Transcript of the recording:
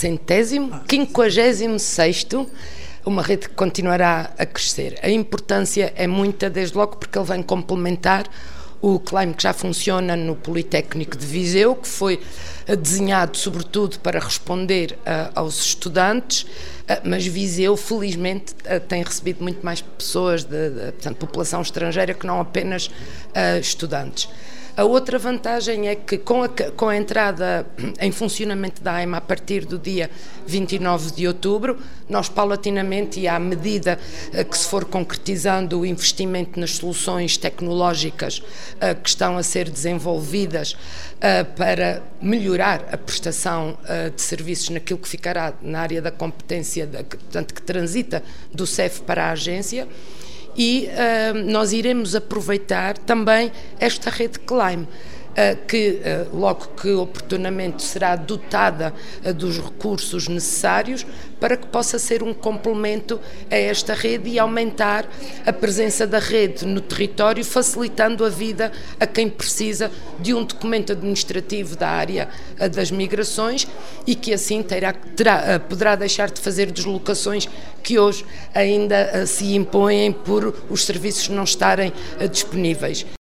56º, uma rede que continuará a crescer. A importância é muita, desde logo porque ele vem complementar o Climb que já funciona no Politécnico de Viseu, que foi desenhado sobretudo para responder aos estudantes, mas Viseu felizmente tem recebido muito mais pessoas, portanto, população estrangeira, que não apenas estudantes. A outra vantagem é que com a entrada em funcionamento da AIMA a partir do dia 29 de outubro, nós paulatinamente e à medida que se for concretizando o investimento nas soluções tecnológicas que estão a ser desenvolvidas para melhorar a prestação de serviços naquilo que ficará na área da competência, portanto, que transita do CEF para a agência, e nós iremos aproveitar também esta rede Climb, que logo que oportunamente será dotada dos recursos necessários para que possa ser um complemento a esta rede e aumentar a presença da rede no território, facilitando a vida a quem precisa de um documento administrativo da área das migrações e que assim poderá deixar de fazer deslocações que hoje ainda se impõem por os serviços não estarem disponíveis.